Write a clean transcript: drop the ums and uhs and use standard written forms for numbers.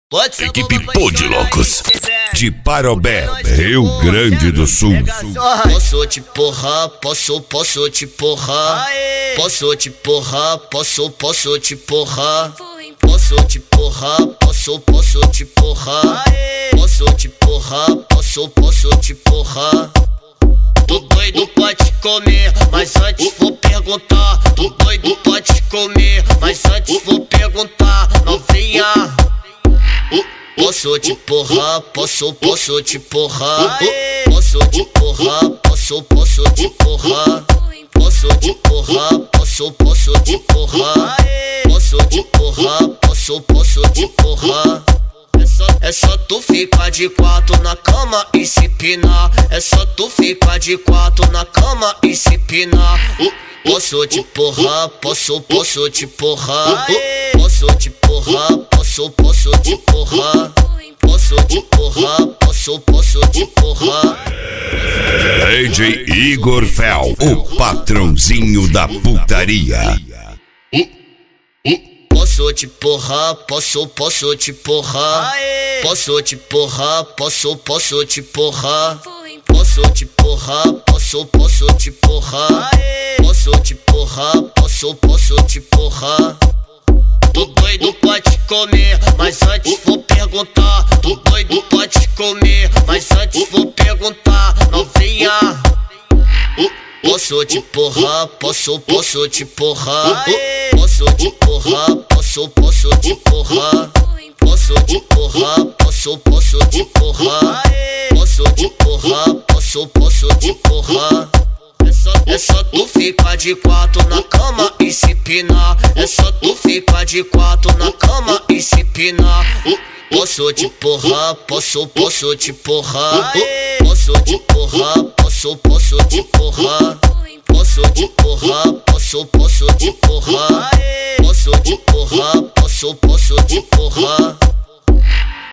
Equipe Pô de Loucos de Parobé, Rio Grande do Sul. Posso te porrar, posso te porrar. Posso te porrar, posso te porrar. Posso te porrar, posso te porrar. Posso te porrar, posso te porrar. Tô doido pra te comer, mas antes vou perguntar. Tô doido pra te comer, mas antes vou perguntar. Novinha, posso te porrar, posso te porrar. Posso te porrar, posso te porrar. Posso te porrar, posso te porrar. Posso te porrar, posso te porrar. É só tu ficar de quatro na cama e se pinar. É só tu ficar de quatro na cama e se pinar. Posso te porrar, posso te porrar. Posso te porrar, posso te porrar. Posso te porrar, posso te porrar. DJ Igor Fel, o patrãozinho da putaria. Posso te porrar, posso te porrar. Posso te porrar, posso te porrar. Posso te porrar, posso te porrar. Posso te porrar, posso te porrar. Tô doido pra te comer, mas antes vou perguntar. Tô doido pra te comer, mas antes vou perguntar. Novinha, posso te porrar, posso te porrar. Posso te porrar, posso te porrar. Posso te porrar, posso te porrar. Posso te porrar, posso te porrar. É só tu ficar de quatro na cama e se pinar. É só tu ficar de quatro na cama e se pinar. Posso te porrar, posso te porrar. Posso te porrar, posso te porrar. Posso te porrar, posso te porrar. Posso te porrar, posso te porrar.